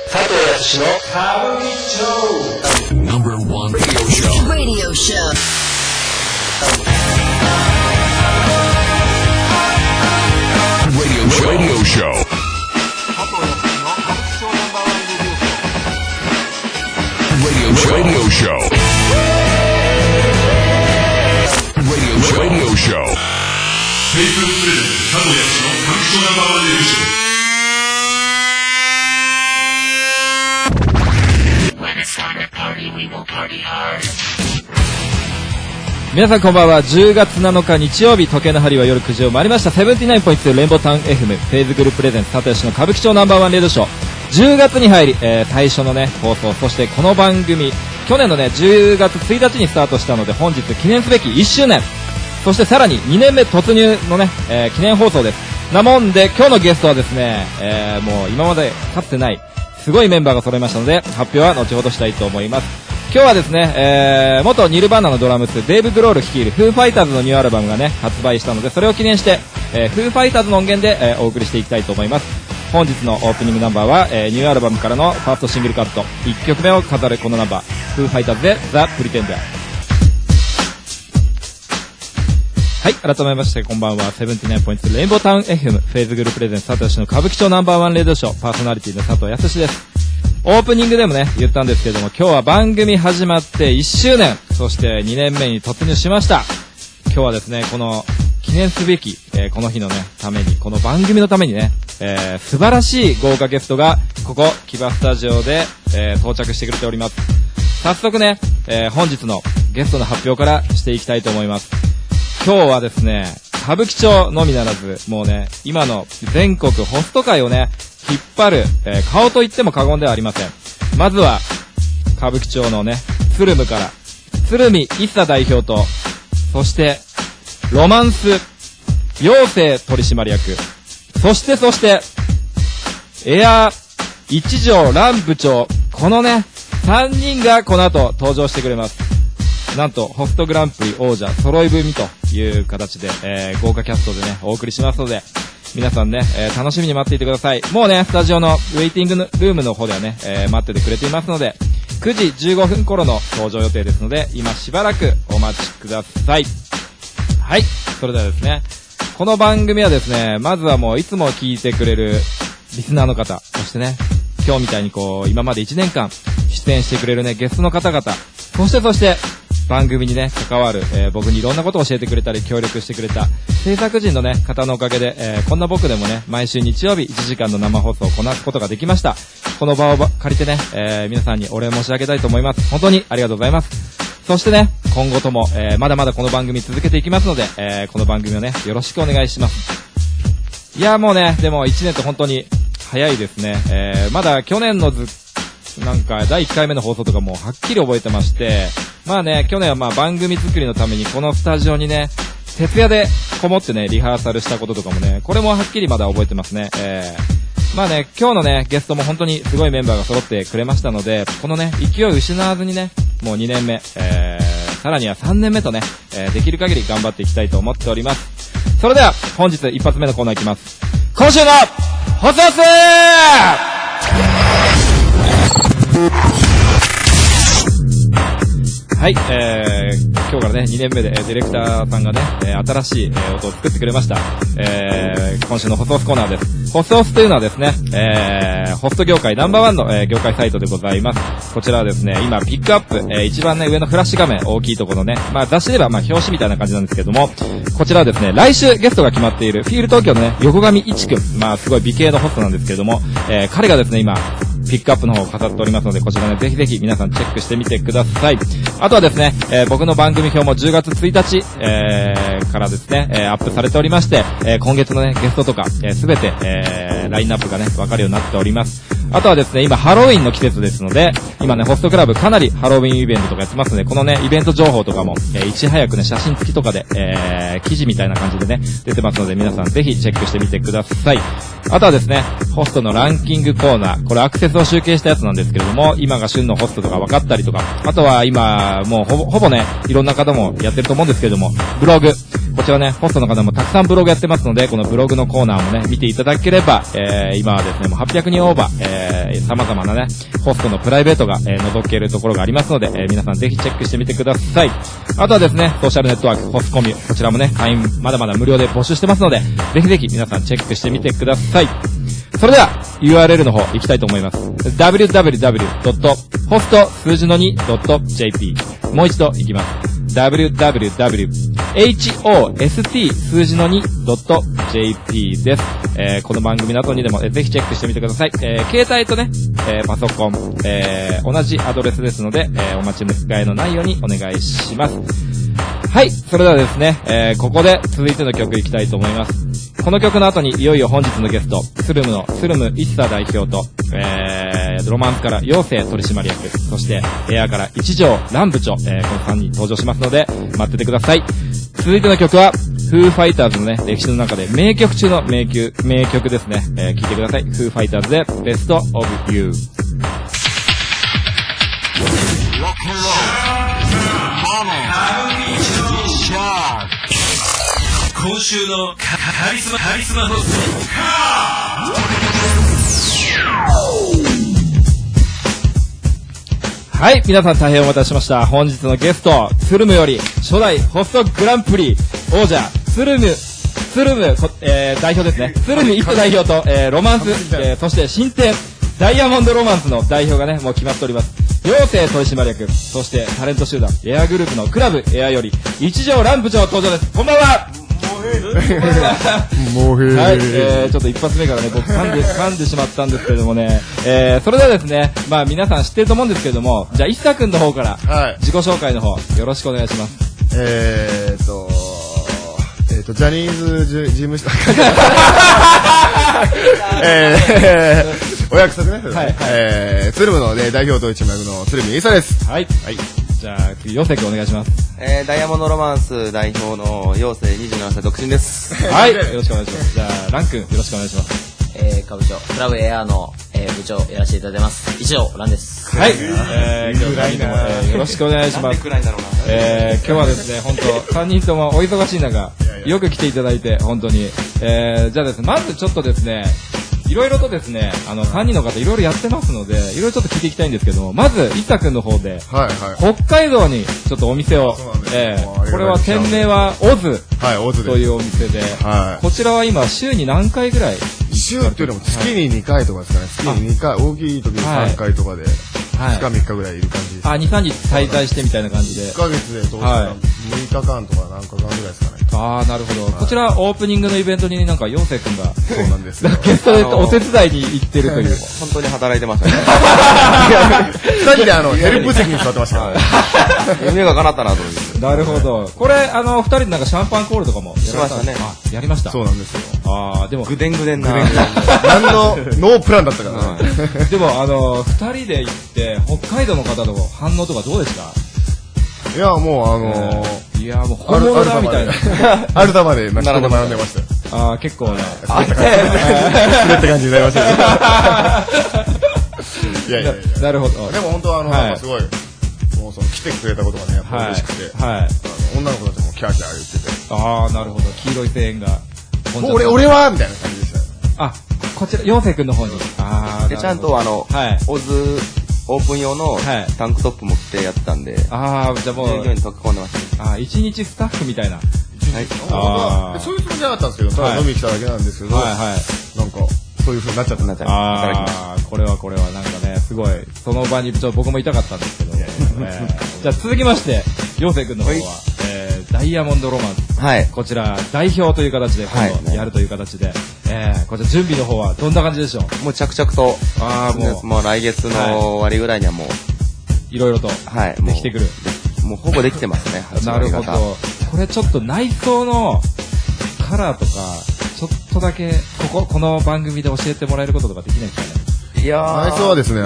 佐藤康の歌舞伎町 No.1 Radio Show Radio Show Radio Show Radio Show テイクプレゼント佐藤康の歌舞伎町ナンバーワンレディオショー。 皆さんこんばんは。10月7日日曜日、時計の針は夜9時を回りました。79.2 レインボータウン FM フェイズグループプレゼンツ佐藤氏の歌舞伎町ナンバーワンレディオショー。10月に入り、最初のね放送、そしてこの番組去年のね10月1日にスタートしたので、本日記念すべき1周年、そしてさらに2年目突入のね、記念放送です。なもんで今日のゲストはですね、もう今までかつてないすごいメンバーが揃いましたので、発表は後ほどしたいと思います。今日はですね、元ニルバーナのドラムスデーブ・グロール率いるフーファイターズのニューアルバムがね発売したので、それを記念して、フーファイターズの音源で、お送りしていきたいと思います。本日のオープニングナンバーは、ニューアルバムからのファーストシングルカット1曲目を飾るこのナンバー、フーファイターズでザ・プリテンダー。はい、改めましてこんばんは。79.2 レインボータウン FM フェイズグループプレゼンツ佐藤氏の歌舞伎町ナンバーワンレディオショー、パーソナリティの佐藤康です。オープニングでもね言ったんですけども、今日は番組始まって1周年、そして2年目に突入しました。今日はですねこの記念すべき、この日のねために、この番組のためにね、素晴らしい豪華ゲストがここ木場スタジオで、到着してくれております。早速ね、本日のゲストの発表からしていきたいと思います。今日はですね歌舞伎町のみならず、もうね今の全国ホスト界をね引っ張る、顔と言っても過言ではありません。まずは歌舞伎町のね鶴見から鶴見一茶代表と、そしてロマンス養成取締役、そしてエア一条蘭部長、このね3人がこの後登場してくれます。なんとホストグランプリ王者揃い踏みという形で、豪華キャストでねお送りしますので、皆さんね、楽しみに待っていてください。もうねスタジオのウェイティングルームの方ではね、待っててくれていますので、9時15分頃の登場予定ですので、今しばらくお待ちください。はい、それではですね、この番組はですね、まずはもういつも聞いてくれるリスナーの方、そしてね今日みたいにこう今まで1年間出演してくれるねゲストの方々、そして番組にね関わる、僕にいろんなことを教えてくれたり協力してくれた制作陣のね方のおかげで、こんな僕でもね毎週日曜日1時間の生放送をこなすことができました。この場を借りてね、皆さんにお礼申し上げたいと思います。本当にありがとうございます。そしてね今後とも、まだまだこの番組続けていきますので、この番組をねよろしくお願いします。いやもうねでも1年と本当に早いですね。まだ去年のなんか第1回目の放送とかもはっきり覚えてまして、まあね去年はまあ番組作りのためにこのスタジオにね徹夜でこもってねリハーサルしたこととかもね、これもはっきりまだ覚えてますね。まあね今日のねゲストも本当にすごいメンバーが揃ってくれましたので、このね勢いを失わずにねもう2年目、さらには3年目とね、できる限り頑張っていきたいと思っております。それでは本日一発目のコーナーいきます。今週のホストスはい、今日からね2年目で、ディレクターさんがね、新しい、音を作ってくれました。今週のホストスコーナーです。ホストスというのはですね、ホスト業界ナンバーワンの、業界サイトでございます。こちらはですね今ピックアップ、一番ね上のフラッシュ画面大きいところのね、まあ雑誌ではまあ表紙みたいな感じなんですけども、こちらはですね来週ゲストが決まっているフィール東京のね横上一くん、まあすごい美形のホストなんですけれども、彼がですね今ピックアップの方を飾っておりますので、こちらねぜひぜひ皆さんチェックしてみてください。あとはですね、僕の番組表も10月1日、からですね、アップされておりまして、今月のねゲストとか、すべて、ラインナップがね分かるようになっております。あとはですね今ハロウィンの季節ですので、今ねホストクラブかなりハロウィンイベントとかやってますので、このねイベント情報とかも、いち早くね写真付きとかで、記事みたいな感じでね出てますので、皆さんぜひチェックしてみてください。あとはですねホストのランキングコーナー、これアクセスを集計したやつなんですけれども、今が旬のホストとか分かったりとか、あとは今もうほぼねいろんな方もやってると思うんですけれども、ブログ、 こちらね、ホストの方もたくさんブログやってますので、このブログのコーナーもね、見ていただければ、今はですね、もう800人オーバー、様々なね、ホストのプライベートが、覗けるところがありますので、皆さんぜひチェックしてみてください。あとはですね、ソーシャルネットワーク、ホスコミュ、こちらもね、会員まだまだ無料で募集してますので、ぜひぜひ皆さんチェックしてみてください。それでは URL の方行きたいと思います。www.host 数字の 2.jp もう一度行きます。www.host 数字の 2.jp です。この番組の後にでも、ぜひチェックしてみてください。携帯とね、パソコン、同じアドレスですので、お間違いのないようにお願いします。はい、それではですね、ここで続いての曲いきたいと思います。この曲の後にいよいよ本日のゲスト、スルムのスルム一茶代表と、ロマンスから陽生取締役、そしてエアから一条蘭部長、この3人登場しますので、待っててください。続いての曲は、フーファイターズのね、歴史の中で名曲中の名曲ですね。聴いてください。フーファイターズで、Best of You。 今週のカリスマホスト。 はい、皆さん大変お待たせしました。本日のゲスト、スルムより初代ホストグランプリ王者、スルム、代表ですね。スルム一代表と、ロマンス、そして新店、ダイヤモンドロマンスの代表がね、もう決まっております。陽生取締役、そしてタレント集団、エアグループのクラブエアより、一条蘭部長登場です。こんばんは。 もうはい、ちょっと一発目からね、僕噛んでしまったんですけれどもね、それではですね、まあ皆さん知ってると思うんですけれども、じゃあ一茶くんの方から自己紹介の方よろしくお願いします。 ジャニーズ事務所お約束ね。 はい、 スルムのね、代表取締役のスルムイサです。 はい。はい。じゃあ、次、ヨセ君お願いします。 ダイヤモンドロマンス代表の陽生27歳独身です。 はい。よろしくお願いします。じゃあ、ラン君よろしくお願いします。 部長、クラブエアの、部長やらせていただいてます。以上、ランです。 はい。今日3人とも、よろしくお願いします。今日はですね、本当3人ともお忙しい中、よく来ていただいて、本当に。じゃあですね、まずちょっとですね、いろいろとですね、3人の方いろいろやってますので、いろいろちょっと聞いていきたいんですけども、まず、伊佐くんの方で、 はいはい。 北海道にちょっとお店を、これは店名はオズというお店で、こちらは今週に何回ぐらい？ 週っていうのも月に2回とかですかね。月に2回、大きい時に3回とかで、2日3日ぐらいいる感じです。 2、3日滞在してみたいな感じで。 1ヶ月で通したら6日間とか何日間ぐらいですかね。 ああ、なるほど。こちらオープニングのイベントになんか陽生くんが、 そうなんですよ。 ゲストでお手伝いに行ってるという。 本当に働いてましたね。 2人でヘルプ席に座ってましたから。 夢が叶ったなと思って。 なるほど。これ、2人でなんかシャンパンコールとかもしましたね。 あ、やりました。 そうなんですよ。 ああ、でも。 ぐでんぐでんな。 何のノープランだったから。 でも、2人で行って、北海道の方の反応とかどうでした？ いや、もういや、もう本物だみたいな。 アルタまで並んでました。 ああ、結構ね。 って感じになりましたけど。いや。 なるほど。 でも本当はすごい、もう来てくれたことがね、やっぱ嬉しくて。女の子たちもキャーキャー言ってて。 ああ、なるほど。黄色い声援が。 俺はみたいな感じでした。 あ、こちら、陽生くんの方に。 で、ちゃんとオズ、オープン用のタンクトップも着てやったんで、 ああ、じゃあもう、 従業員に溶け込んでました。 ああ、一日スタッフみたいな。 そういうつもりじゃなかったんですけど、ただ飲みに来ただけなんですけど、なんか、そういう風になっちゃったんだ。 ああ、これはなんかね、すごい、その場に僕もいたかったんですけど、じゃあ続きまして、陽生くんの方は、ダイヤモンドロマンス。 はい。 こちら、代表という形で、今度やるという形で、こちら準備の方はどんな感じでしょう？ もう着々と、もう来月の終わりぐらいにはもう、 いろいろと、できてくる。 もうほぼできてますね。 なるほど。これちょっと内装のカラーとか、ちょっとだけ、この番組で教えてもらえることとかできないですかね？ いやー。 内装はですね、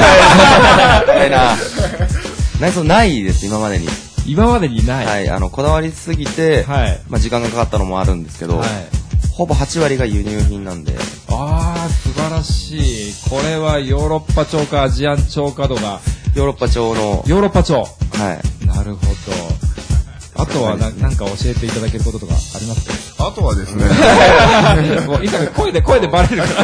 内装ないです、今までに。 今までにない。 はい、こだわりすぎて、時間がかかったのもあるんですけど、ほぼ8割が輸入品なんで。 あー、素晴らしい。これはヨーロッパ調かアジアン調かとか。 ヨーロッパ調の。 ヨーロッパ調。 はい。 なるほど。 あとはなんか教えていただけることとかありますあとはですね。 もう、いざ声でバレるから。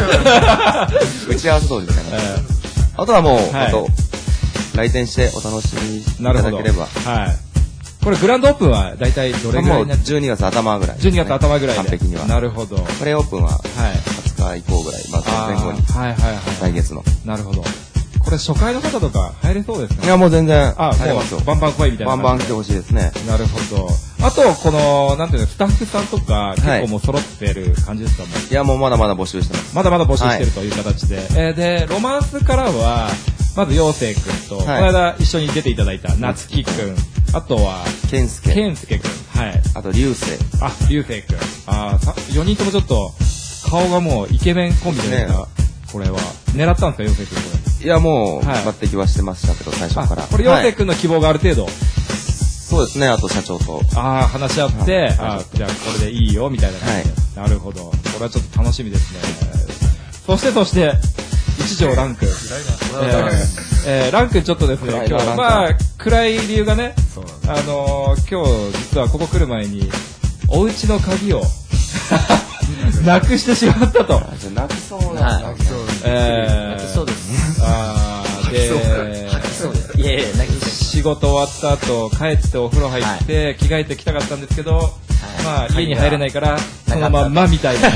打ち合わせ通りですね。あとはもう、来店してお楽しみいただければ。 はい。これグランドオープンは大体どれぐらいになる？ 12月頭ぐらい。 12月頭ぐらいで。 完璧には。 なるほど。 プレオープンは20日以降ぐらい。まあ、前後に。来月の。 なるほど。これ初回の方とか入れそうですか？ いや、もう全然入れますよ。 バンバン来いみたいな。 バンバン来てほしいですね。 なるほど。あと、この、なんていうの、スタッフさんとか、結構もう揃ってる感じですかも？ いや、もうまだまだ募集してます。 まだまだ募集してるという形で。で、ロマンスからは、まず、陽生くんと、この間一緒に出ていただいた、夏希くん。あとは、 健介くん。はい。 あと、流星。 流星くん。4人ともちょっと、顔がもうイケメンコンビじゃないですか。これは。狙ったんですか、陽生くん、これ。 いや、もう、抜擢はしてましたけど、最初から。 これ、陽生くんの希望がある程度。 そうですね、あと社長と。 話し合って、じゃあこれでいいよ、みたいな感じで。なるほど。これはちょっと楽しみですね。そして、一条ランク。ランクちょっとですね、今日は、まあ、暗い理由がね、今日、実はここ来る前に、お家の鍵を、なくしてしまったと。 なくそうだ。 なくそうです。 いや仕事終わった後、帰ってお風呂入って、着替えてきたかったんですけど、まあ、家に入れないから、そのまんまみたいな。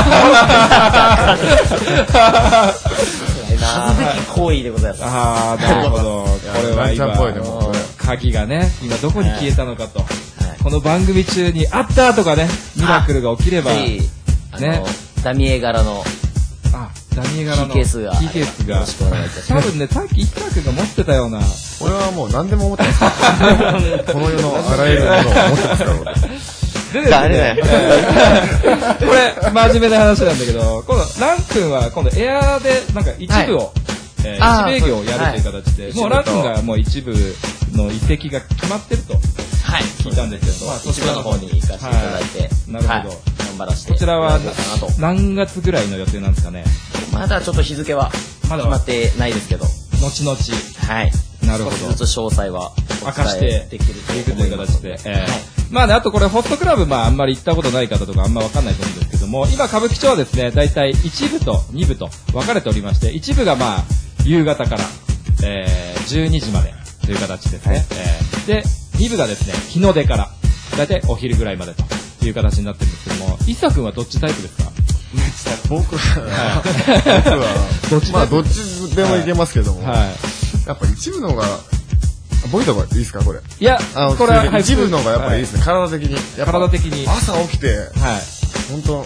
恥ずべき行為でございます。 なるほど。これは今、鍵がね、今どこに消えたのかと。この番組中にあったとかね、ミラクルが起きれば、ね。 ダミエ柄の、 ダミエ柄のキーケースが。 多分ね、さっき石川くんが持ってたような。 俺はもう何でも持ってます。この世のあらゆるものを持ってますから、 誰これ、真面目な話なんだけど、今度、ラン君は今度エアーで、なんか一部を、一部営業をやるという形で、もうラン君がもう一部の移籍が決まってると。 はい。 聞いたんですけど、 一部の方に行かせていただいて。 なるほど。 頑張らせて。 こちらは何月ぐらいの予定なんですかね？ まだちょっと日付は決まってないですけど。 後々。 はい。 なるほど。 少しずつ詳細は明かしてできるという形で。まあね、あとこれホストクラブ、まああんまり行ったことない方とかあんまわかんないと思うんですけども、今歌舞伎町はですね、だいたい1部と2部と分かれておりまして、1部がまあ、夕方から、12時までという形ですね。で、2部がですね、日の出から、だいたいお昼ぐらいまでという形になってるんですけども、伊佐くんはどっちタイプですか？ 僕は、まあどっちでもいけますけども、やっぱ一部の方が、ボイドがいいですかこれ？ いや、 これは一部の方がやっぱりいいですね。体的に。 体的に。 朝起きて、本当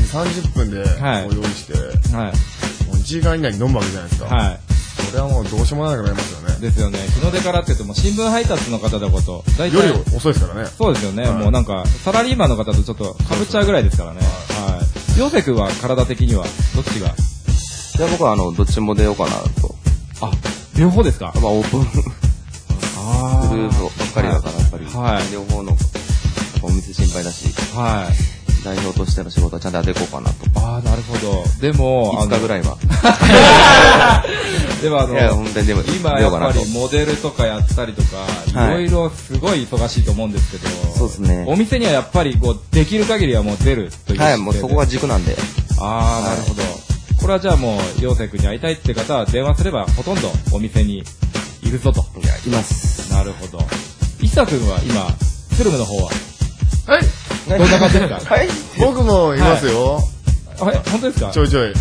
30分で用意して、1時間以内に飲むわけじゃないですか。それはもうどうしようもなくなりますよね。 ですよね。日の出からって言っても新聞配達の方だこと、 大体。より遅いですからね。 そうですよね。もうなんか、サラリーマンの方とちょっと被っちゃうぐらいですからね。陽生くんは体的にはどっちが？ いや、僕はどっちも出ようかなと。 両方ですか？ まあオープン。するばっかりだから、やっぱり。両方のお店心配だし。代表としての仕事はちゃんとやっていこうかなと。 なるほど。でも、 5日ぐらいは。 でも今やっぱりモデルとかやったりとか、いろいろすごい忙しいと思うんですけど、 そうですね。 お店にはやっぱりこう、できる限りはもう出るという。 はい、もうそこが軸なんで。 なるほど。これはじゃあもう、陽生くんに会いたいって方は電話すれば、ほとんどお店にいるぞと。 います。 なるほど。伊佐くんは今、スルムの方ははい。 どんな感じですか？ はい。僕もいますよ。 本当ですか？ ちょいちょい。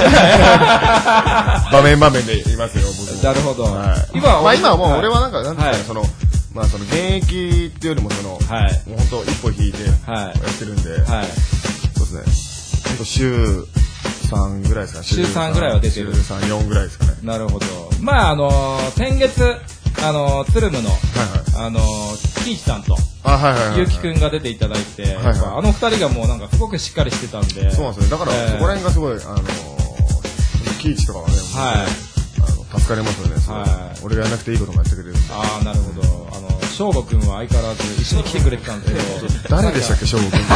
場面でいますよ、僕も。 なるほど。 今はもう俺はなんか、なんていうか、まあその現役っていうよりももう本当一歩引いてやってるんで、そうですね。本当週3ぐらいですか？ 週3ぐらいは出てる。 週3、4ぐらいですかね。 なるほど。まあ先月、ツルムの、キイチさんと、ゆうきくんが出ていただいて、あの二人がもうなんかすごくしっかりしてたんで。 そうなんですよ。だから、そこら辺がすごい、キイチとかはね、助かりますよね。俺がやらなくていいこともやってくれるんで。 なるほど。翔吾くんは相変わらず一緒に来てくれてたんですけど。 誰でしたっけ、翔吾くん。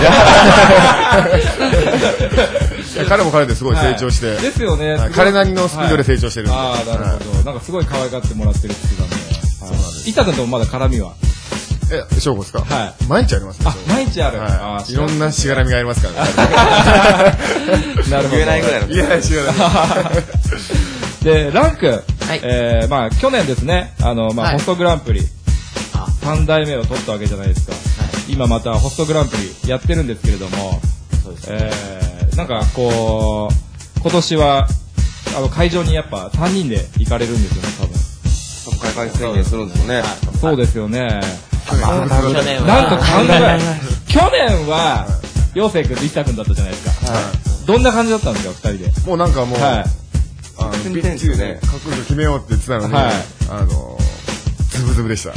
彼も彼ですごい成長して。 ですよね。 彼なりのスピードで成長してるんで。 なるほど。なんかすごい可愛がってもらってるって言ってたんで。伊佐くんともまだ絡みは翔吾ですか？ はい。 毎日ありますね。 毎日ある。 いろんなしがらみがありますからね。 なるほど。 言えないぐらいの。 いや、しがらみ。で、ラン君。まあ、去年ですね、ホストグランプリ、3代目を取ったわけじゃないですか。今またホストグランプリやってるんですけれども、なんかこう、今年は、会場にやっぱ3人で行かれるんですよね、多分。 開会宣言するんですよね。 そうですよね。 去年は。 なんと去年は、陽生君と一太君だったじゃないですか。どんな感じだったんですか、2人で。 もうなんかもう、ピッチで覚悟決めようって言ってたのに、ズブズブでした。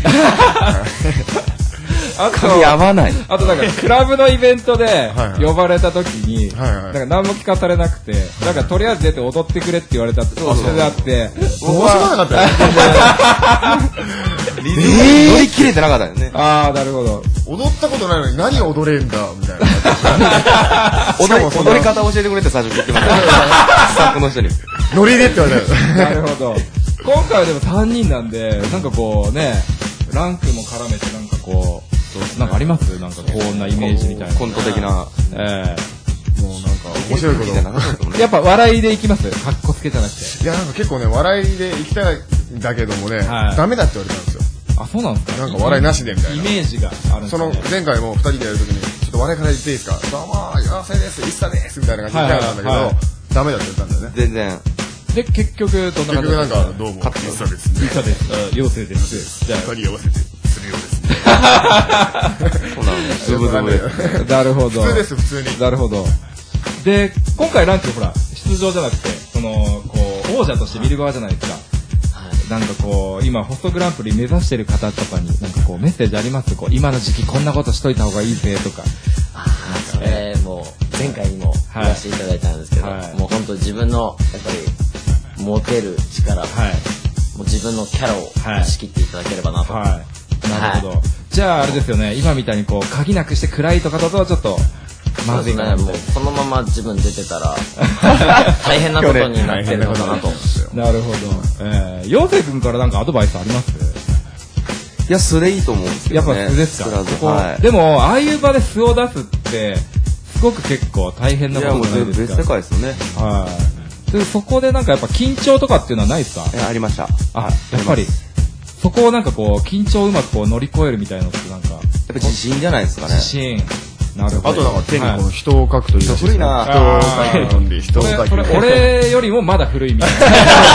あと、 やばない。 あとなんか、クラブのイベントで呼ばれた時に、なんか何も聞かされなくて、なんかとりあえず出て踊ってくれって言われたってあって、 僕はなかったよ。 乗り切れてなかったよね。 ああ、なるほど。 踊ったことないのに何踊れんだみたいな。 踊り方教えてくれって最初言ってました。スタッフの人に。 ノリでって言われた。 なるほど。今回はでも3人なんで、なんかこうね、ランクも絡めてなんかこう、なんかあります？なんかこんなイメージみたいな。 コント的な。もうなんか面白いこと。 やっぱ笑いでいきます？かっこつけじゃなくて。 いや、なんか結構ね、笑いでいきたいんだけどもね、ダメだって言われたんですよ。 あ、そうなんですか？ なんか笑いなしでみたいな。 イメージがあるんですね。 その前回も2人でやるときに、ちょっと笑いから言っていいですか？どうも、陽生です、一茶ですみたいな感じで言いたかったんだけど、ダメだって言ったんだよね。 全然。 で、結局、どんな感じですか？結局なんか、どうも、一茶ですね。 一茶です。陽生です。 じゃあ、2人合わせて、するようですね。 そうなんです。ズブズブです。 なるほど。 普通です、普通に。 なるほど。で、今回ランクほら、出場じゃなくて、こう、王者として見る側じゃないですか。なんかこう、今、ホストグランプリ目指してる方とかに、なんかこう、メッセージあります？こう、今の時期こんなことしといた方がいいぜ、とか。 それ、もう、前回にも言わせていただいたんですけど、もう本当自分の、やっぱり、持てる力、もう自分のキャラを出し切っていただければなと。 なるほど。じゃあ、あれですよね、今みたいにこう、鍵なくして暗いとかだとちょっと、まずいかな。 もう、このまま自分出てたら、大変なことになってるのかなと。 なるほど。陽生君からなんかアドバイスあります？ いや、素でいいと思うんですけどね。 やっぱ素ですか？でも、ああいう場で素を出すって、すごく結構大変なことじゃないですか。 別世界ですよね。 で、そこでなんかやっぱ緊張とかっていうのはないですか？ ありました。 やっぱり。そこをなんかこう、緊張をうまくこう乗り越えるみたいなのってなんか。やっぱ自信じゃないですかね。 自信。なるほど。 あとなんか手にこの人を書くという。 古いな。 人を書く。 俺よりもまだ古いみたいな。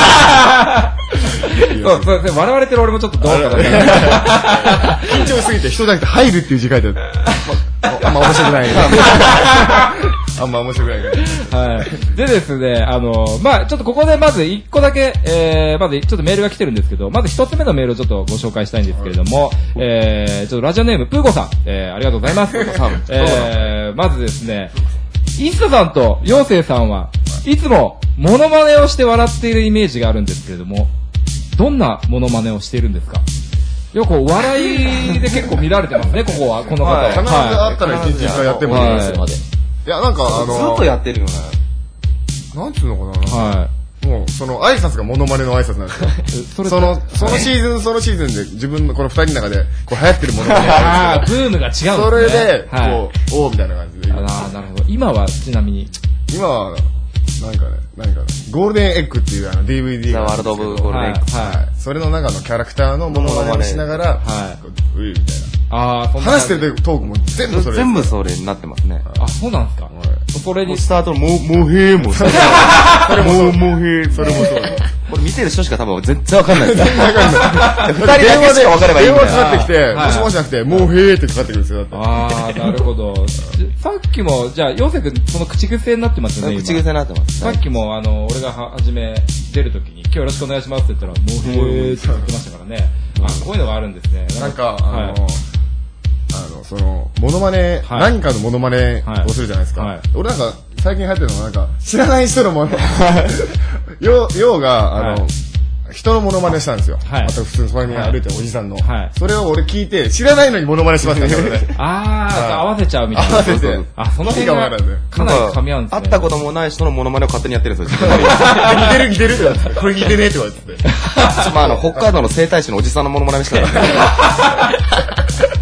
笑われてる俺もちょっとどうかだね。 緊張すぎて人じゃなくて入るっていう字書いてある。あんま面白くない。あんま面白くない。 はい。でですね、まあちょっとここでまず一個だけ、まずちょっとメールが来てるんですけど、まず一つ目のメールをちょっとご紹介したいんですけれども、ちょっとラジオネームプーゴさん、ありがとうございます。まずですね、イッサさんと陽生さんはいつもモノマネをして笑っているイメージがあるんですけれども、どんなモノマネをしているんですか？よく笑いで結構見られてますね、ここは、この方は。 必ずあったら一日一回やってもいいですよ。いや、なんかずっとやってるよね。 なんつうのかな。もう、その挨拶がモノマネの挨拶なんですよ。そのシーズン、そのシーズンで自分のこの二人の中で、こう流行ってるモノマネがあるんですブームが違うんですね。 それで、こう、おーみたいな感じで。 なるほど。今は、ちなみに。 今は、何かゴールデンエッグっていうDVD が。 ワールドオブゴールデンエッグ。 それの中のキャラクターのモノマネをしながら、ういみたいな。話してるトークも全部それ。 全部それになってますね。 あ、そうなんですか？それに。 スタートのもへーもそれもへー。それもそう。これ見てる人しか多分全然わかんないです。全然わかんない。二人だけしかわかればいいんだよ。 電話かかってきて、もしもしなくて、もうへーってかかってくるんですよ。 なるほど。さっきも、じゃあ、陽生君、その口癖になってますよね。 口癖になってます。 さっきも、俺が初め出るときに、今日よろしくお願いしますって言ったら、もうへーって言ってましたからね。こういうのがあるんですね。 なんか、その、モノマネ、何かのモノマネをするじゃないですか。俺なんか、最近流行ってるのはなんか、知らない人のモノマネ。ようが、人のモノマネしたんですよ。あと普通にそこに歩いてるおじさんの。それを俺聞いて、知らないのにモノマネしますね。 合わせちゃうみたいな。 合わせて。 その辺がかなり噛み合うんですね。 会ったこともない人のモノマネを勝手にやってるんですよ。 似てるって言われて。これ似てねって言われて。 北海道の整体師のおじさんのモノマネしかない。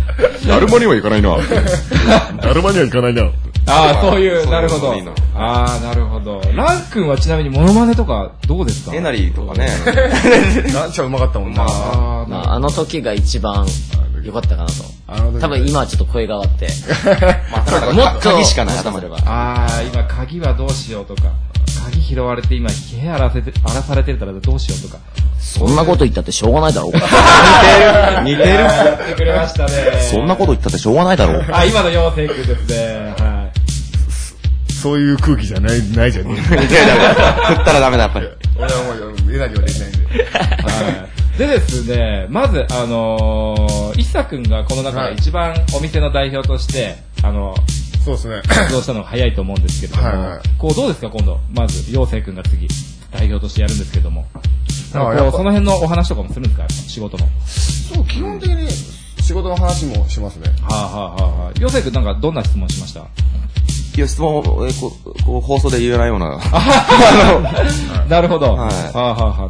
だるまには行かないな。だるまには行かないな。 ああ、そういう、なるほど。ああ、なるほど。ラン君はちなみにモノマネとかどうですか？ えなりとかね。 ランちゃんうまかったもんな。 あの時が一番良かったかなと。多分今はちょっと声が変わって。 もっと鍵しかない頭では。 ああ、今鍵はどうしようとか。鍵拾われて今、部屋荒らされてたらどうしようとか。 そんなこと言ったってしょうがないだろう。 似てる。 やってくれましたね。 そんなこと言ったってしょうがないだろう。 あ、今の妖精君ですね。はい。 そういう空気じゃないじゃん。振ったらダメだ、やっぱり。 俺はもう、えなりはできないんで。 でですね、まず、一茶くんがこの中で一番お店の代表として、 そうですね。 活動したのが早いと思うんですけれども、こうどうですか今度、まず、妖精くんが次、代表としてやるんですけども。その辺のお話とかもするんですか仕事の。 そう、基本的に仕事の話もしますね。 妖精くんなんかどんな質問しました？ いや、質問、放送で言えないような。 なるほど。 はい。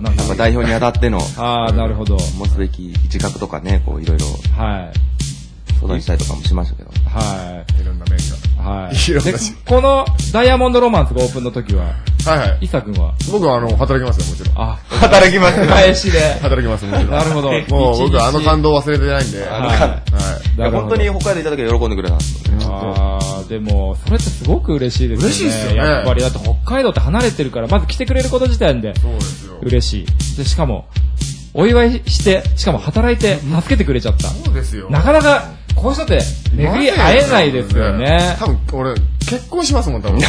なんか代表にあたっての。 なるほど。 持つべき自覚とかね、こういろいろ。はい。相談したりとかもしましたけど。 はい。 いろんな面が。 はい。で、このダイヤモンドロマンスがオープンの時は、伊佐くんは僕は働きますよ、もちろん。 働きます。返しで。 働きます、もちろん。 なるほど。 もう僕感動忘れてないんで。 はい。本当に北海道行った時は喜んでくれたんですよね。でも、それってすごく嬉しいですよね。 嬉しいですよね。 やっぱり、だって北海道って離れてるから、まず来てくれること自体で、嬉しい。で、しかも、お祝いして、しかも働いて、助けてくれちゃった。 そうですよ。 なかなか、こういう人って巡り会えないですよね。 多分俺、結婚しますもん、多分。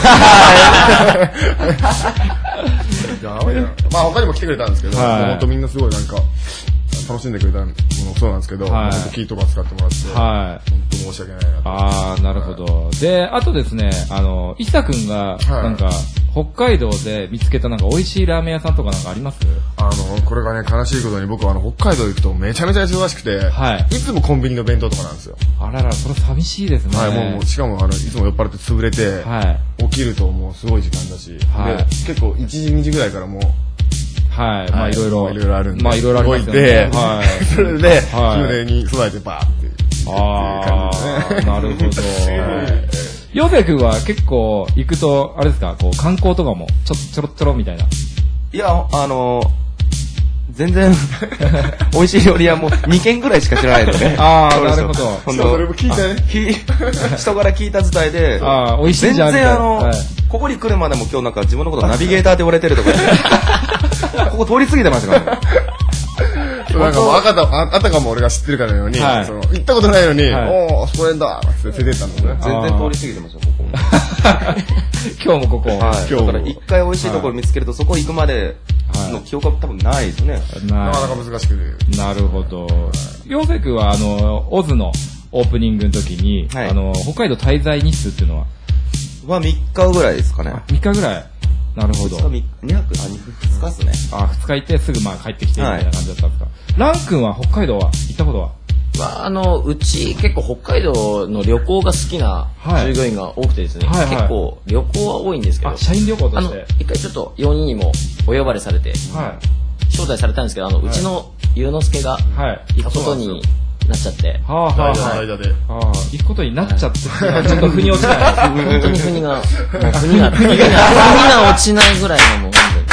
まあ他にも来てくれたんですけど、本当みんなすごいなんか、楽しんでくれたのもそうなんですけど、キーとか使ってもらって、本当申し訳ないなと。 なるほど。で、あとですね、伊佐くんが、なんか、北海道で見つけたなんか美味しいラーメン屋さんとかなんかあります？ これがね、悲しいことに僕は北海道行くとめちゃめちゃ忙しくて、いつもコンビニの弁当とかなんですよ。 あらら、それ寂しいですね。 はい、もう、しかもいつも酔っ払って潰れて、起きるともうすごい時間だし、結構1時2時ぐらいからもう、 はい、まあいろいろあるんで。 まあいろいろありますよね。 はい。それで、急に備えてバーっていう感じですね。 なるほど。ヨセ君は結構行くと、あれですか、こう観光とかもちょろちょろみたいな。 いや、全然、美味しい料理屋も2軒ぐらいしか知らないのね。 なるほど。 それも聞いたね。 人から聞いた伝えで、 美味しいじゃん。 全然ここに来るまでも今日なんか自分のことナビゲーターって言われてるとか、ここ通り過ぎてましたからね。 なんかもうあたかも俺が知ってるかのように、行ったことないのに、おー、そこへんだって連れてったんですね。 全然通り過ぎてました、ここ。 今日もここ。 だから一回美味しいところ見つけるとそこ行くまでの記憶は多分ないですね。 なかなか難しくて。 なるほど。ヨセ君はオズのオープニングの時に、北海道滞在日数っていうのは 3日ぐらいですかね。 3日ぐらい。なるほど。 2日っすね。 2日行ってすぐ帰ってきてみたいな感じだったんですか。ラン君は北海道は行ったことは？ うち結構北海道の旅行が好きな従業員が多くてですね、結構旅行は多いんですけど、 社員旅行として一回ちょっと4人にもお呼ばれされて、招待されたんですけど、うちのゆうのすけが行くことになっちゃって、 間で行くことになっちゃって、ちょっと腑に落ちない。 本当に腑にが落ちないぐらいのもう本当に。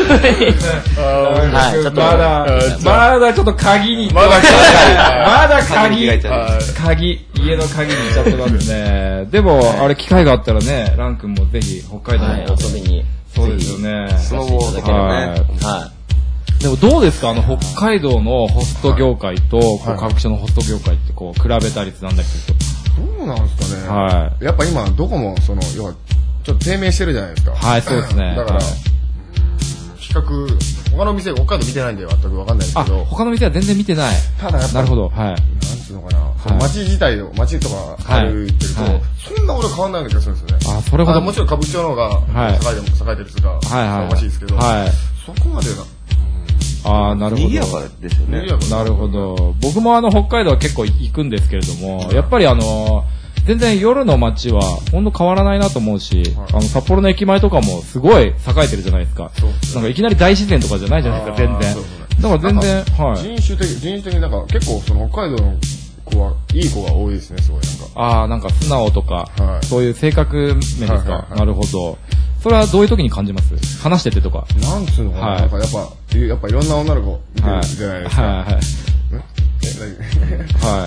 ちょっとまだちょっと鍵に、まだ鍵、家の鍵に行っちゃってますね。でも、あれ機会があったらね、ラン君もぜひ北海道に遊びに。 そうですよね。 そういただければね。 でもどうですか北海道のホスト業界と、歌舞伎町のホスト業界ってこう、比べたりなんだけど。どうなんですかね。やっぱ今、どこも、要は、ちょっと低迷してるじゃないですか。 はい、そうですね。 だから、比較、他の店、北海道見てないんで全くわかんないですけど。 他の店は全然見てない。 ただやっぱ、 なるほど。 なんつうのかな。街自体を、街とか歩いてると、そんな俺変わんないような気がするんですよね。 それほど。 もちろん歌舞伎町の方が、栄えてるとか、騒がしいですけど、そこまでなるほど。 賑やかですよね。 なるほど。僕も北海道は結構行くんですけれども、やっぱり全然夜の街はほんと変わらないなと思うし、札幌の駅前とかもすごい栄えてるじゃないですか。なんかいきなり大自然とかじゃないじゃないですか、全然。だから全然、 人種的になんか結構北海道のいい子が多いですね、すごいなんか素直とか、そういう性格面ですか。なるほど。それはどういう時に感じます？話しててとか。 なんつうのかな、なんかやっぱいろんな女の子見てるじゃないですか。はい。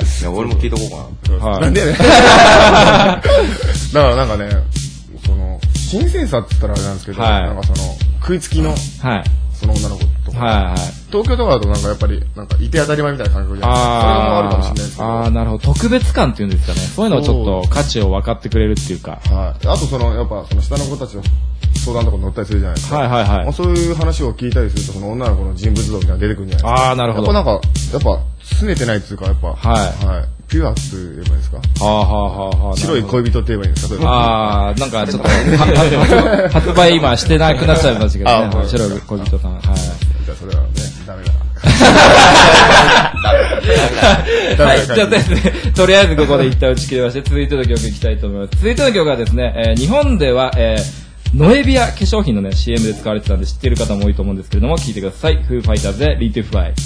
いや、俺も聞いとこうかな。 なんでね。だからなんかね、新鮮さって言ったらあれなんですけど、なんか食いつきの、その女の子とか、東京とかだとなんかやっぱり、なんかいて当たり前みたいな感覚じゃないですか。それもあるかもしれないですけど。 なるほど。特別感っていうんですかね。そういうのをちょっと価値を分かってくれるっていうか。 あとやっぱ下の子たちの相談とか乗ったりするじゃないですか。そういう話を聞いたりすると、その女の子の人物像みたいなの出てくるんじゃないですか。 なるほど。 やっぱ拗ねてないっていうか、やっぱ、ピュアって言えばいいですか。白い恋人って言えばいいんですか。 なんかちょっと、発売今してなくなっちゃいましたけどね。白い恋人さん。じゃあそれはね、ダメだな。じゃあですね、とりあえずここで一旦打ち切りまして、続いての曲いきたいと思います。続いての曲はですね、日本では、ノエビア化粧品のね、CM で使われてたんで知っている方も多いと思うんですけれども、聴いてください。フーファイターズで Lead to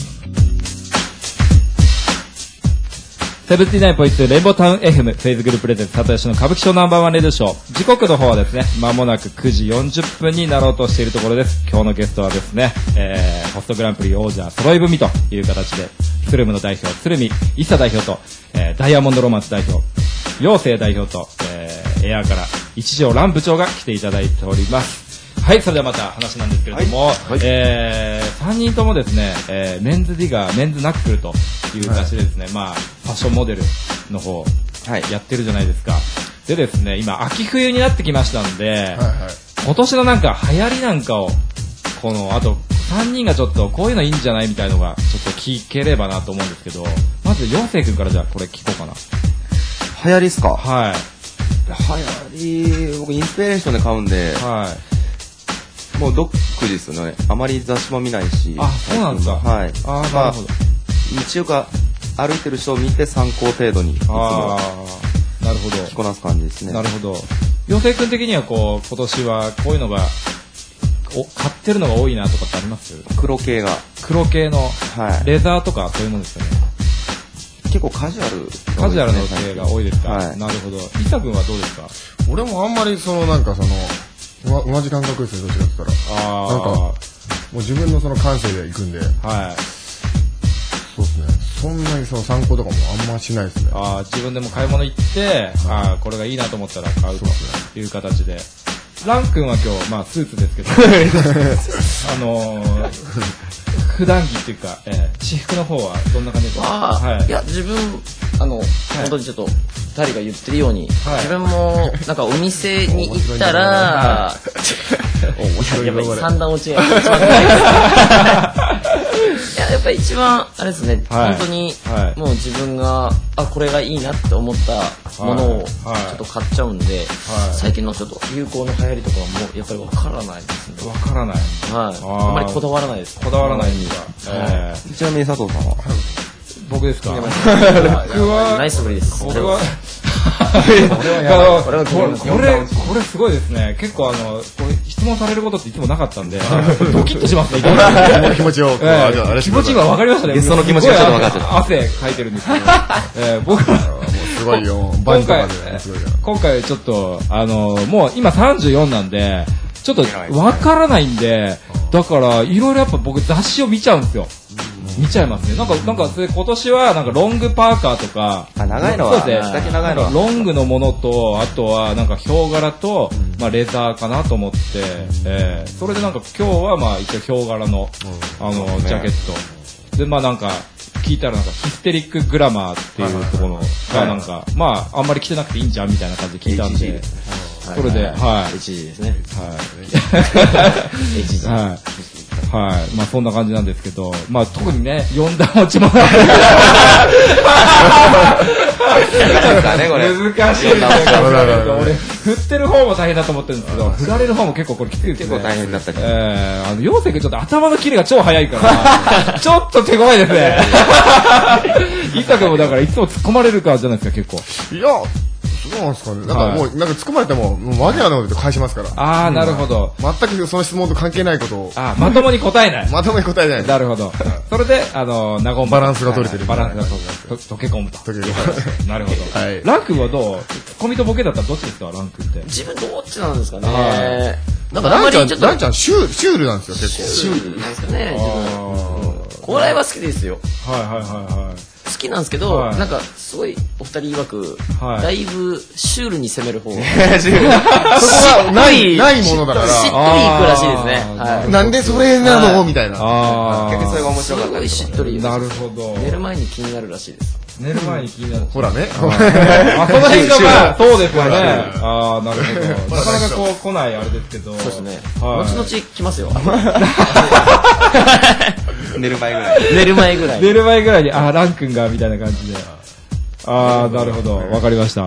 Fly。79.2 レインボータウン FM フェイズグループプレゼンツ里吉の歌舞伎町ナンバーワンレディオショー。時刻の方はですね、間もなく9時40分になろうとしているところです。今日のゲストはですね、ホストグランプリ王者揃い踏みという形で、スルムの代表、鶴見一茶代表と、ダイヤモンドロマンス代表、陽生代表と、エアーから一条蘭部長が来ていただいております。はい、それではまた話なんですけれども、3人ともですね、メンズディガー、メンズナックルという雑誌でですね、ファッションモデルの方、やってるじゃないですか。でですね、今、秋冬になってきましたんで、今年のなんか流行りなんかを、あと、3人がちょっとこういうのいいんじゃないみたいのが、ちょっと聞ければなと思うんですけど、まず、陽生くんからじゃあこれ聞こうかな。 流行りっすか？ はい。 流行り、僕インスピレーションで買うんで、もう独自ですよね。あまり雑誌も見ないし。 そうなんですか。 なるほど。道行か歩いてる人を見て参考程度にいつもなるほど着こなす感じですね。 なるほど。陽生くん的には今年はこういうのが買ってるのが多いなとかってあります？ 黒系の、 レザーとかそういうものですよね。 結構カジュアルの系が多いですか。なるほど。伊佐くんはどうですか？ 俺もあんまり同じ感覚ですね、どっちかって言ったら。なんか、もう自分の感性で行くんで。そうですね。そんなに参考とかもあんましないですね。 自分でも買い物行って、これがいいなと思ったら買うという形で。ラン君は今日、スーツですけど、普段着っていうか、私服の方はどんな感じですか？ いや、自分、本当にちょっと、2人が言ってるように、自分も、なんかお店に行ったら、やっぱり三段落ちが一番高いです。いや、やっぱり一番、あれですね、本当に、もう自分が、これがいいなって思ったものを、ちょっと買っちゃうんで、最近のちょっと流行の流行りとかはもう、やっぱりわからないですね。 わからない。 あんまりこだわらないです。 こだわらないんだ。 ちなみに佐藤さんは？ 僕ですか？僕はナイスぶりです。 僕はこれすごいですね。結構これ質問されることっていつもなかったんで、ドキッとしますね。 気持ちを。 気持ちが分かりましたね。 その気持ちがちょっと分かっちゃった。 汗かいてるんですけど、僕はすごいよ。 今回ちょっともう今34なんで、ちょっと分からないんで、だからいろいろやっぱ僕雑誌を見ちゃうんですよ。見ちゃいますね。なんか今年はなんかロングパーカーとか、 長いのは、そうですね。長いのはロングのものと、あとはなんかヒョウ柄と、レザーかなと思って、それでなんか今日は一応ヒョウ柄のジャケットで、なんか聞いたらなんかヒステリックグラマーっていうところがなんかあんまり着てなくていいんじゃんみたいな感じで聞いたんで、それで HG ですね。 HG。そんな感じなんですけど、特にね、4段落ちも難しいですね。俺、振ってる方も大変だと思ってるんですけど、振られる方も結構これきついですね。 結構大変だったり。 陽生くんちょっと頭のキレが超速いから、ちょっと手強いですね。伊佐くんもだからいつも突っ込まれるからじゃないですか、結構。 いや、 そうなんですかね。なんかもう、なんか突っ込まれても、マニアなので返しますから。 ああ、なるほど。 全くその質問と関係ないことを。 まともに答えない。 まともに答えない。 なるほど。それで、 バランスが取れてる。 バランスが溶け込むと。 溶け込む。 なるほど。はい。ラン君はどうツッコミとボケだったらどっちですか、ラン君って。 自分どっちなんですかね。 なんかランちゃんシュールなんですよ、結構。 シュールなんですかね、自分。お笑いは好きですよ。好きなんですけど、なんかすごいお二人曰く、だいぶシュールに攻める方。そこがないものだから。 しっとりいくらしいですね。 なんでそれなのみたいな。 結局それが面白かった。 すごいしっとり。 なるほど。 寝る前に気になるらしいです。 寝る前に気になる。 ほらね。 その辺がまあ、そうですよね。なるほど。なかなかこう来ないあれですけど。 そうですね。後々来ますよ。 寝る前ぐらい。 寝る前ぐらい。 寝る前ぐらいに、ラン君が、みたいな感じで。なるほど。わかりました。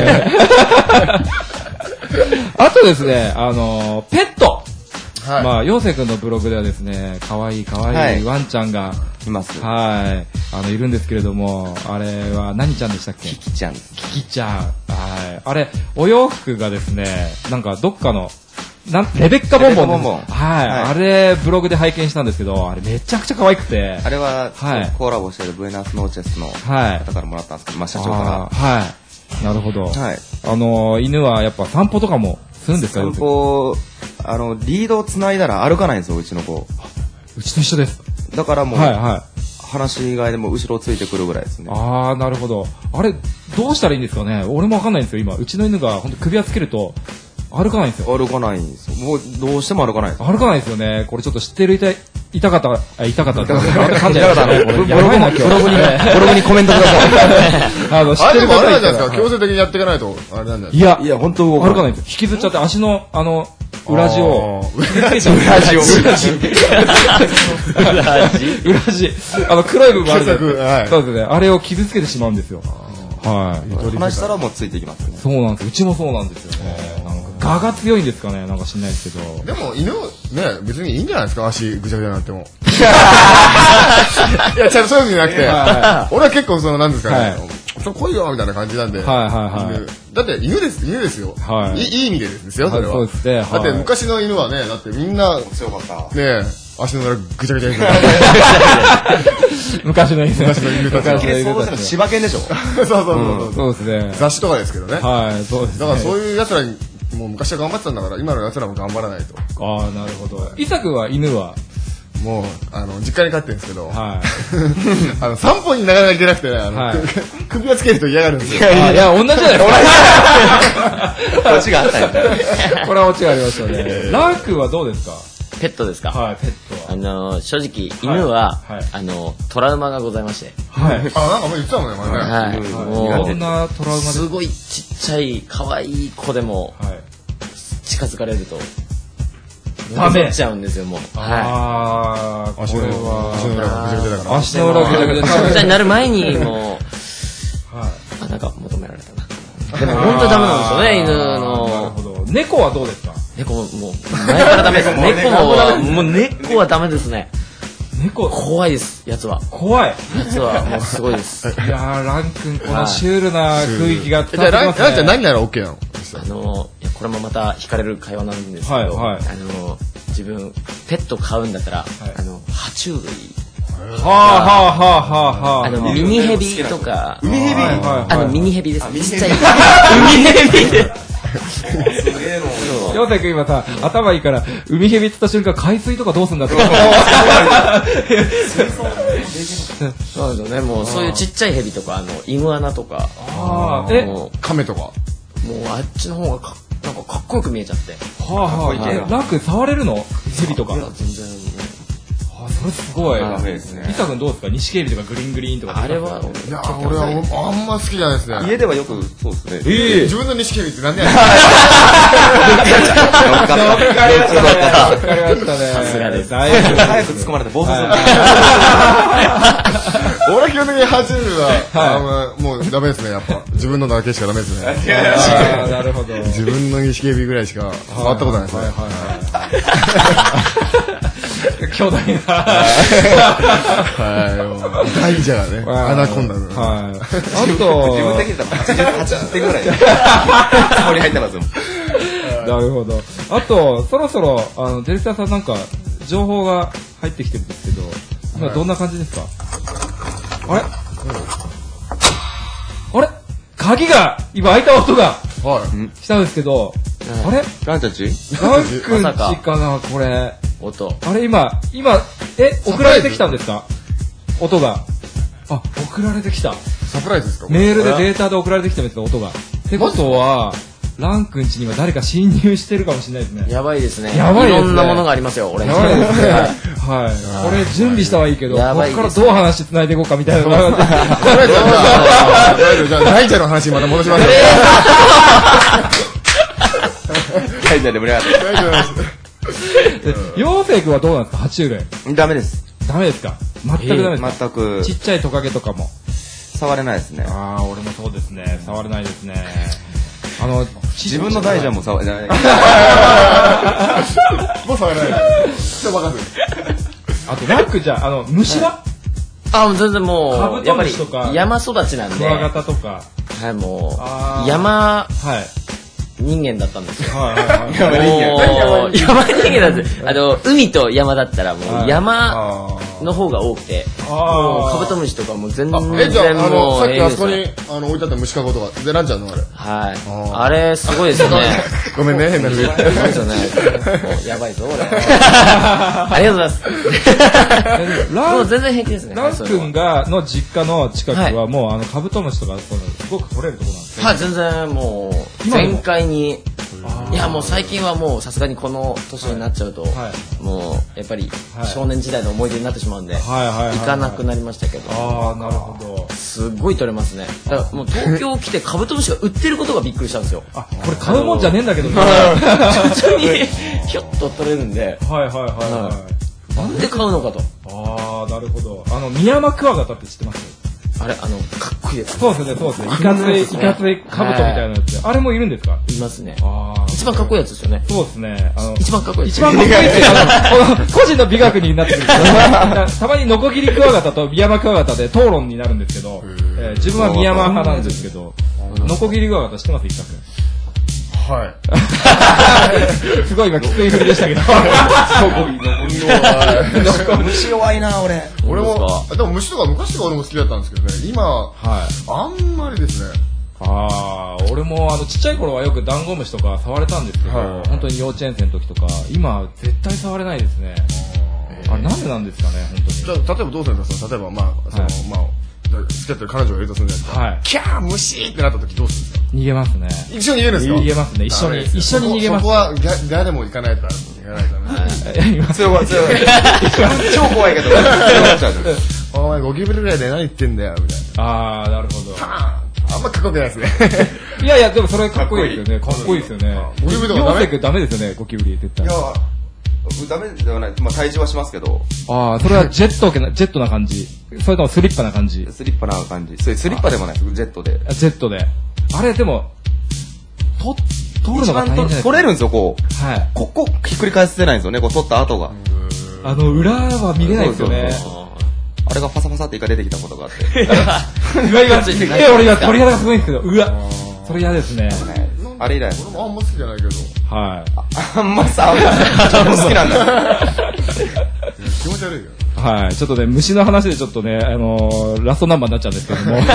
あとですね、ペット。まあ、陽生くんのブログではですね、かわいいワンちゃんがいます。 いるんですけれども、あれは何ちゃんでしたっけ？ キキちゃん。 キキちゃん。あれ、お洋服がですね、なんかどっかの、レベッカボンボン。あれ、ブログで拝見したんですけど、あれめちゃくちゃ可愛くて。 あれは、コラボしてるブエナスノーチェスの方からもらったんですけど、まあ、社長から。 なるほど。犬はやっぱ散歩とかもするんですか？ 散歩、リードを繋いだら歩かないんですよ、うちの子。 うちと一緒です。 だからもう、話し飼いでも後ろをついてくるぐらいですね。 なるほど。あれ、どうしたらいいんですかね？俺もわかんないんですよ、今。うちの犬が本当首輪つけると、歩かないんですよ。 歩かないんですよ。もう、どうしても歩かないです。 歩かないですよね。これちょっと知ってる痛かった。 ブログにコメントください。 知ってる方いたら。あれでもあれなんじゃないですか、強制的にやっていかないと、あれなんじゃないですか。いや、本当歩かないんですよ。引きずっちゃって、足の、裏地を、裏地黒い部分あるじゃないですか。そうですね。あれを傷つけてしまうんですよ。 話したらもうついていきますね。 そうなんです。うちもそうなんですよね。我が強いんですかね、なんか知んないですけど。 でも犬ね、別にいいんじゃないですか、足ぐちゃぐちゃになっても。いや、ちゃんとそういう意味じゃなくて、俺は結構なんですかね、来いよみたいな感じなんで。だって犬ですよ。いい意味でですよ、それは。 そうですね。 だって昔の犬はね、だってみんな、 強かった。 ね、足の裏ぐちゃぐちゃに昔の犬たち。 柴犬でしょ？ そうですね。 雑誌とかですけどね。 そうです。 だからそういう奴らに、もう昔は頑張ってたんだから、今の奴らも頑張らないと。 なるほど。伊佐くんは犬はもう、実家に帰ってるんですけど、散歩になかなか行けなくてね、首をつけると嫌がるんですよ。 いや、同じじゃないですか。 オチがあったよ。 これはオチがありましたね。ラン君はどうですか？ ペットですか？ ペットは。正直、犬は、トラウマがございまして。 なんかもう言ってたもんね、前ね。 もう、どんなトラウマですか？ すごいちっちゃい、可愛い子でも、近づかれると、ダメっちゃうんですよ、もう。 足の裏ぐちゃぐちゃだから。 足の裏ぐちゃぐちゃ。 ぐちゃぐちゃになる前に、もう、なんか求められたな。でも本当にダメなんですよね、犬の。 なるほど。猫はどうですか？ 猫も、前からダメです。猫はダメですね。 猫怖いです、やつは。 怖い。 やつはもうすごいです。 いやー、ラン君、このシュールな雰囲気が伝わってきますね。 ランちゃん何なら OK なの？これもまた惹かれる会話なんですけど、自分、ペット飼うんだったら、爬虫類。ミニヘビとか。 海ヘビ？ ミニヘビです。ちっちゃい。海ヘビ。 陽生君今さ、頭いいから、海蛇釣った瞬間、海水とかどうすんだって。 そうですよね、もうそういうちっちゃい蛇とか、イグアナとか。 カメとか。 もうあっちの方がなんかかっこよく見えちゃって。 ラン君触れるの？蛇とか。 全然。 それすごい。伊佐君どうですか？西警備とかグリーングリーンとか。 あれは、 いや、俺はあんま好きじゃないですね。 家ではよく、そうですね。 自分の西警備って何でやねん。 わかりましたね。 さすがです。 早く突っ込まれて暴走する。 俺は基本的に爬虫類は、もうダメですね、やっぱ。自分のだけしかダメですね。 なるほど。 自分の西警備ぐらいしか触ったことないですね。 巨大な。 はい。大蛇がね、アナコンダの。 はい。あと、 自分的に80点ぐらい。つもり入ってますもん。 なるほど。あと、そろそろ、ディレクターさんなんか、情報が入ってきてるんですけど、今どんな感じですか？あれあれ鍵が、今開いた音が、したんですけど、あれランちゃんち？ ラン君ちかな、これ。 音。 あれ今、送られてきたんですか？音が。あ、送られてきた。 サプライズですか？ メールでデータで送られてきたんですか、音が。ってことは、ラン君家には誰か侵入してるかもしれないですね。 やばいですね。 やばいですね。 いろんなものがありますよ、俺。 やばいですね。はい。これ準備したはいいけど、ここからどう話繋いでいこうかみたいな。じゃあ、 大蛇の話また戻します。 大蛇で盛り上がって。 妖精君はどうなんですか？爬虫類。 ダメです。 ダメですか？全くダメですか？ 全く。 ちっちゃいトカゲとかも。 触れないですね。 ああ、俺もそうですね。触れないですね。 自分の大蛇も触れない。 もう触れない。ちょっと任せ。 あと、ラン君じゃあ、虫は？ 全然もう、 カブトムシとか、 山育ちなんで。 クワガタとか。 はい、もう、山、人間だったんですよ。 山人間だって、海と山だったらもう山の方が多くて、もうカブトムシとかも全然もう、 じゃあ、さっきあそこに置いてあった虫かごとか、で、ランちゃんのあれ。 はい。あれ、すごいですね。 ごめんね、変なこと言って。 そうですよね。やばいぞ、俺。ありがとうございます。もう全然平気ですね。 ラン君の実家の近くはもう、カブトムシとか、すごく取れるところなんですか？ はい、全然もう、全開に。いや、もう最近はもうさすがにこの年になっちゃうと、もうやっぱり少年時代の思い出になってしまうんで、行かなくなりましたけど。 ああ、なるほど。 すっごい取れますね。だからもう東京来てカブトムシが売ってることがびっくりしたんですよ。 あ、これ買うもんじゃねえんだけどね。 普通にひょっと取れるんで。なんで買うのかと。 ああ、なるほど。ミヤマクワガタって知ってます？ あれ、かっこいいです。 そうですね。いかついカブトみたいなやつ。あれもいるんですか？ いますね。一番かっこいいやつですよね。 そうですね。 一番かっこいい。 一番かっこいいって、個人の美学になってくる。たまにノコギリクワガタとミヤマクワガタで討論になるんですけど、自分はミヤマ派なんですけど、ノコギリクワガタ知ってます？一角。 はい。 すごい今きつい振りでしたけど。 虫弱いな、俺。 俺も、でも虫とか昔とか俺も好きだったんですけどね、今、あんまりですね。 俺もちっちゃい頃はよくダンゴムシとか触れたんですけど、本当に幼稚園生の時とか、今絶対触れないですね。あれなんでなんですかね、本当に。 例えばどうするんですか？例えば付き合ってる彼女がいるとするじゃないですか。キャー虫ってなった時どうするんですか？ 逃げますね。 一緒に逃げるんですか？ 逃げますね。一緒に逃げます。 そこは嫌でも行かないといけないからね。 強い。超怖いけど。 お前ゴキブリぐらいで何言ってんだよみたいな。 ああ、なるほど。 あんまかっこよくないですね。 いや、でもそれかっこいいですよね。かっこいいですよね。 ゴキブリとかダメですよね、ゴキブリ絶対。 いや、ダメではない。退治はしますけど。 ああ、それはジェットな感じ。それともスリッパな感じ。 スリッパな感じ。スリッパでもない、ジェットで。 ジェットで。あれ、でも、取るのが大変じゃないですか。 取れるんですよ、こう。ここ、ひっくり返せないんですよね、こう取った跡が。 裏は見れないですよね。 あれがパサパサって一回出てきたことがあって。 俺今鳥肌がすごいんですけど、うわ、それ嫌ですね。 あれ以来。 俺もあんま好きじゃないけど。 はい。 あんまさ、好きなんだ。 気持ち悪いよ。 はい。ちょっとね、虫の話でちょっとね、ラストナンバーになっちゃうんですけども。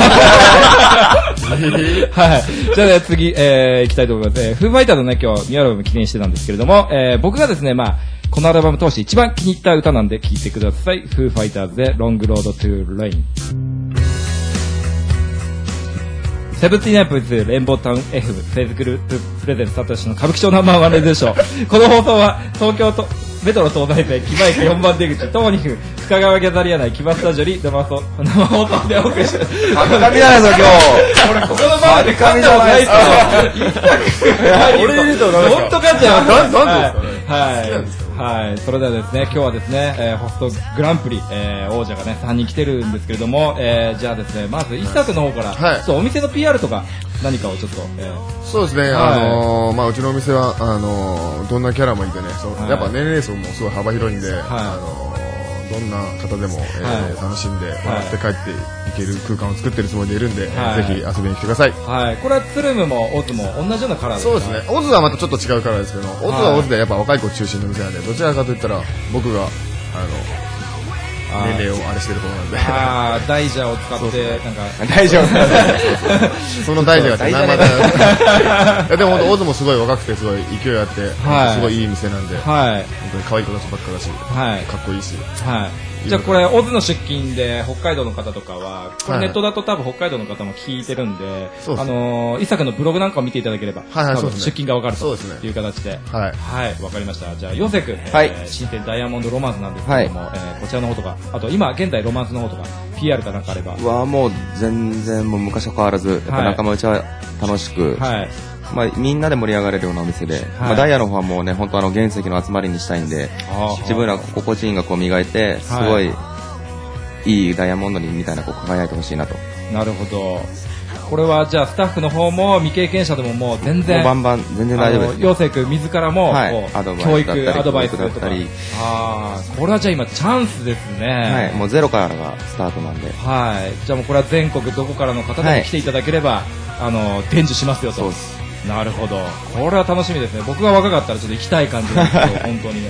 はい。じゃあね、次、行きたいと思います。フーファイターのね、今日、ニューアルバム記念してたんですけれども、僕がですね、このアルバム通して一番気に入った歌なんで聴いてください。フーファイターズで、ロングロードトゥーレイン。79.2レインボータウン FM フェイズグループプレゼンツサトシの歌舞伎町ナンバーワンレディオショー。この放送は東京都メトロ東西線木場駅4番出口徒歩2分深川ギャザリア内木場スタジオに生放送でお送りしてる。 はるかみなんですよ、今日。 はるかみじゃないですか。俺入れると本当かっちゃいます。はい。それではですね、今日はですね、ホストグランプリ、王者がね、3人来てるんですけれども、じゃあですね、まず、一作の方から、ちょっとお店の PR とか、 何かをちょっと、 そうですね、まあ、うちのお店は、どんなキャラもいてね、やっぱ年齢層もすごい幅広いんで、どんな方でも、楽しんで笑って帰っていける空間を作ってるつもりでいるんで、ぜひ遊びに来てください。 これはツルムもオズも同じようなカラーですか？ そうですね、オズはまたちょっと違うカラーですけど、オズはオズでやっぱ若い子中心の店なんで、どちらかといったら僕が年齢をあれしてる方なんで、 大蛇を使ってなんか大蛇を使ってその大蛇が名前ででもオズもすごい若くてすごい勢いあって、すごいいい店なんで、本当に可愛い子たちばっかだし、かっこいいし。 じゃあこれオズの出勤で北海道の方とかはこれネットだと多分北海道の方も聞いてるんで、伊作のブログなんかを見ていただければ出勤が分かるという形で、わかりました。じゃあヨセク新店ダイヤモンドロマンスなんですけども、こちらの方とか、あと今現在ロマンスの方とか PR かなんかあれば。 もう全然もう昔と変わらず、やっぱ仲間内は楽しく、まあ、みんなで盛り上がれるようなお店で、まあ、ダイヤの方はもうね、本当原石の集まりにしたいんで、自分ら個人がこう磨いて、すごいいいダイヤモンドにみたいなこう輝いてほしいなと。 なるほど。これはじゃあスタッフの方も未経験者でももう全然バンバン全然大丈夫です。 陽生君自らも教育アドバイスだったり、これはじゃあ今チャンスですね。 もうゼロからがスタートなんで、 じゃあもうこれは全国どこからの方でも来ていただければ伝授しますよと。なるほど、これは楽しみですね。僕が若かったらちょっと行きたい感じなんですけど本当に。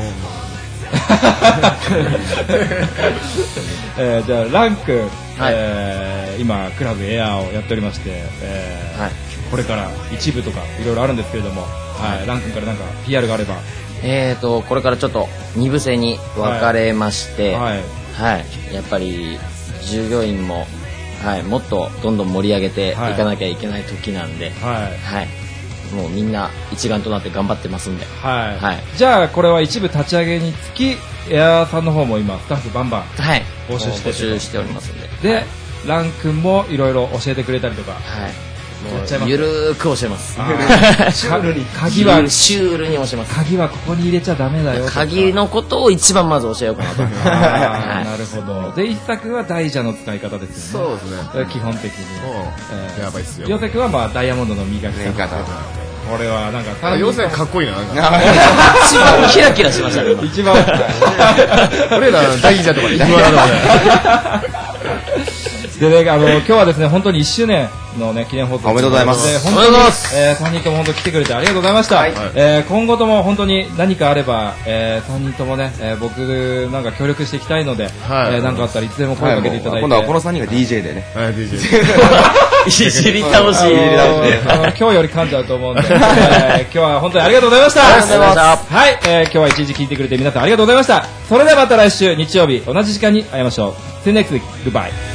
じゃあランク、今クラブエアーをやっておりまして、これから一部とかいろいろあるんですけれども、ラン君からなんか PR があれば。 これからちょっと2部制に分かれまして、やっぱり従業員ももっとどんどん盛り上げていかなきゃいけない時なんで、もうみんな一丸となって頑張ってますんで、 じゃあこれは一部立ち上げにつきエアーさんの方も今スタッフバンバン募集しておりますんで、ラン君もいろいろ教えてくれたりとか、 ゆるーく教えます。 鍵はシュールに教えます。 鍵はここに入れちゃダメだよ。 鍵のことを一番まず教えようかなと。 なるほど。で、一作は大蛇の使い方ですよね。 そうですね。 基本的に。 やばいっすよ。 ヨセクはまあダイヤモンドの磨き方。これはなんかヨセクかっこいいな。 一番キラキラしましたね。 一番。 俺ら大蛇とか一番でね、今日はですね、本当に1周年のね、記念放送。 おめでとうございます。 本当に、3人とも本当来てくれてありがとうございました。今後とも本当に何かあれば、3人ともね、僕なんか協力していきたいので、なんかあったらいつでも声かけていただいて。 今度はこの3人が DJ でね。 DJ。いじり倒し。 今日より噛んじゃうと思うんで、今日は本当にありがとうございました。 ありがとうございました。 はい、今日は一時聞いてくれて皆さんありがとうございました。それではまた来週日曜日同じ時間に会いましょう。See you next week. Goodbye.